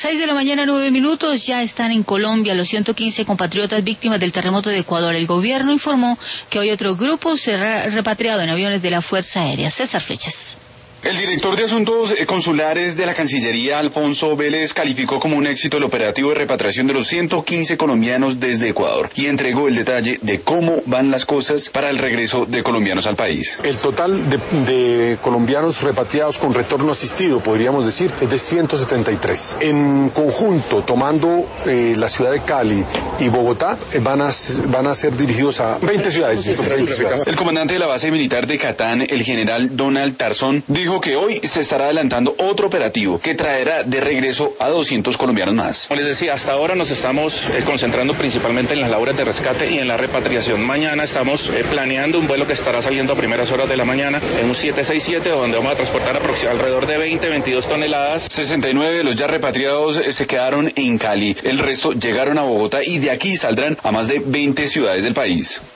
6:09 a.m, ya están en Colombia los 115 compatriotas víctimas del terremoto de Ecuador. El gobierno informó que hoy otro grupo será repatriado en aviones de la Fuerza Aérea. César Flechas. El director de Asuntos Consulares de la Cancillería, Alfonso Vélez, calificó como un éxito el operativo de repatriación de los 115 colombianos desde Ecuador y entregó el detalle de cómo van las cosas para el regreso de colombianos al país. El total de colombianos repatriados con retorno asistido, podríamos decir, es de 173. En conjunto, tomando la ciudad de Cali y Bogotá, van a ser dirigidos a 20 ciudades. El comandante de la base militar de Catán, el general Donald Tarzón, dijo que hoy se estará adelantando otro operativo que traerá de regreso a 200 colombianos más. Como les decía, hasta ahora nos estamos concentrando principalmente en las labores de rescate y en la repatriación. Mañana estamos planeando un vuelo que estará saliendo a primeras horas de la mañana en un 767, donde vamos a transportar alrededor de 22 toneladas. 69 de los ya repatriados se quedaron en Cali. El resto llegaron a Bogotá y de aquí saldrán a más de 20 ciudades del país.